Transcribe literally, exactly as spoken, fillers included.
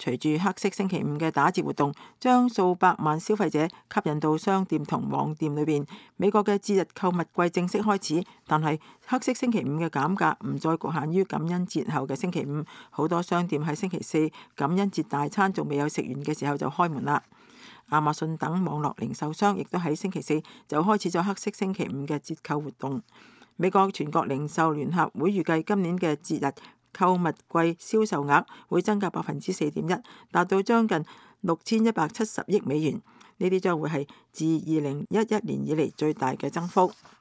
隨住黑色星期五嘅打折活動，將數百萬消費者吸引到商店同網店裏邊，美國嘅節日購物季正式開始。但係黑色星期五嘅減價唔再局限於感恩節後嘅星期五，好多商店喺星期四感恩節大餐仲未有食完嘅時候就開門啦。亞馬遜等網絡零售商亦都喺星期四就開始咗黑色星期五嘅折扣活動。美國全國零售聯合會預計今年嘅節日購物季銷售額會增加百分之四點一，達到將近六千一百七十億美元。呢啲將會係自二零一一年以嚟最大嘅增幅。